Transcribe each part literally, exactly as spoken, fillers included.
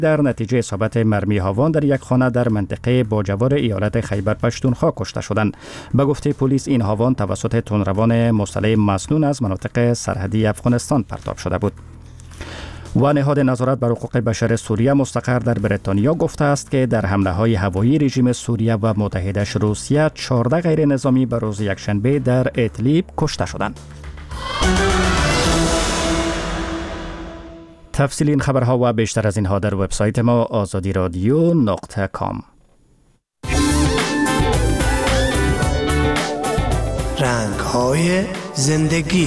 در نتیجه اصابت مرمی هاوان در یک خانه در منطقه باجوار ایالت خیبر پشتونخوا کشته شدند. به گفته پلیس این هاوان توسط تندروان مسلح مسنون از مناطق سرحدی افغانستان پرتاب شده بود. و نهاد نظارت بر حقوق بشر سوریه مستقر در بریتانیا گفته است که در حمله های هوایی رژیم سوریه و متحدش روسیه چهارده غیر نظامی به روز یکشنبه در ادلیب کشته شدند. تفصیل این خبرها و بیشتر از اینها در وبسایت ما آزادی رادیو نقطه کام. رنگ‌های زندگی.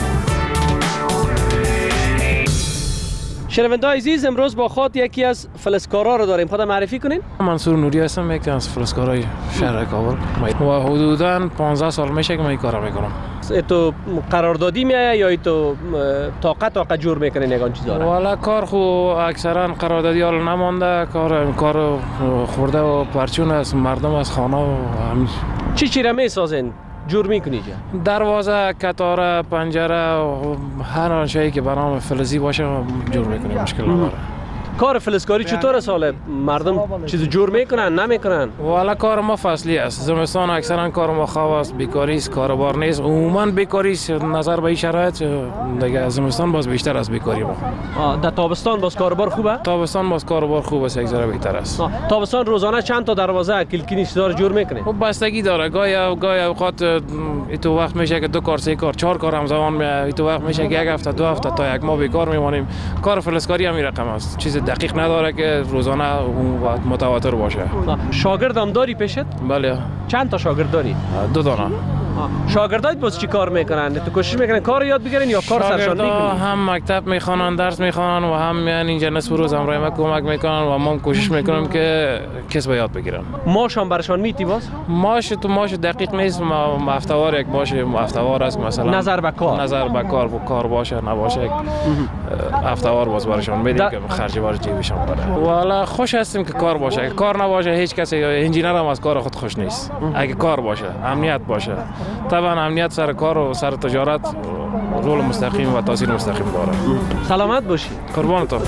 شنونده‌های عزیز، امروز با خود یکی از فلزکارا رو داریم. خودم معرفی کنین. منصور نوری هستم، یکی از فلزکارای شهر کابل و حدوداً پانزده سال میشه که من این کارو میکنم. تو قراردادی میای یا تو طاقت طاقت جور میکنین یگان چیزا رو؟ والا کار خو اکثرا قراردادی حال نمونده، کار کار خورده و پرچون است، مردم از خانه و همین. چی چی را میسازین؟ جور میکنی جا؟ دروازه، کتاره، پنجره و هر آنچه‌ای که برام فلزی باشه جور میکنیم، مشکل نداره. کار فلزکاری چطور ساله؟ مردم چیز جور میکنن نمیکنن؟ والا کار ما فصلی است. زمستان اکثرا کار ما خواب است، بیکاری است، کاروبار نیست. عموما بیکاری است. نظر به این شرایط دیگه زمستان باز بیشتر از بیکاری ما. در تابستان باز کاروبار خوبه؟ تابستان باز کاروبار خوب است، یک ذره بهتر است. تابستان روزانه چند تا دروازه کلکینی چیزا جور میکنه؟ خب بستگی داره. گاهی گاهی اوقات تو وقت میشه که دو کار، سه کار، چهار کار همزمان میاد. تو وقت میشه که یک هفته، دو هفته تا یک ماه بیکار میمونیم. کار فلزکاری همین رقم است. چیز دقیق نداره که روزانه متواتر باشه. شاگرد هم داری پیشت؟ بله. چند تا شاگرد داری؟ دو دانه. شاگردات باز چی کار میکنن؟ تو کوشش میکنن کار یاد بگیرن یا کار سرشان میکنن؟ هم مکتب میخوانن، درس میخوانن و هم میان اینجا نصف روز همراه ما کمک میکنن و ما کوشش میکنیم که کسب یاد بگیرن. ماش هم برشان میتی باز؟ ماش تو ماش دقیق نیست، ما هفته‌وار یک باشه، هفته‌وار است مثلا. نظر به کار. نظر به کار و کار باشه نباشه. هفته‌وار باز برشان میدیم که خرج بار جیبشون بره. والا خوش هستیم که کار باشه. اگه کار نباشه هیچ کسی انجینر هم از کار خود خوش نیست. اگه کار باشه، امنیت باشه. طبعا امنیت سر کار و سر تجارت رول مستقیم و تاثیر مستقیم داره. سلامت باشی. قربانتون.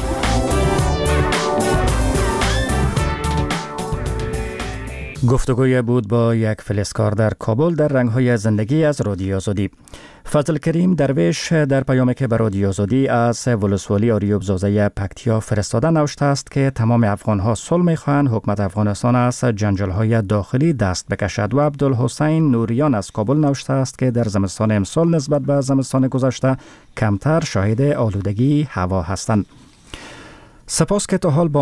گفتگوی بود با یک فلزکار در کابل در رنگ‌های زندگی از رادیو آزادی. فضل کریم درویش در پیامی که به رادیو آزادی از ولسوالی آریوب زوزه پکتیا فرستاده نوشته است که تمام افغان‌ها صلح می‌خواهند، حکومت افغانستان از جنجال‌های داخلی دست بکشد. و عبدالحسین نوریان از کابل نوشته است که در زمستان امسال نسبت به زمستان گذشته کمتر شاهد آلودگی هوا هستند. سپاس که تا حال با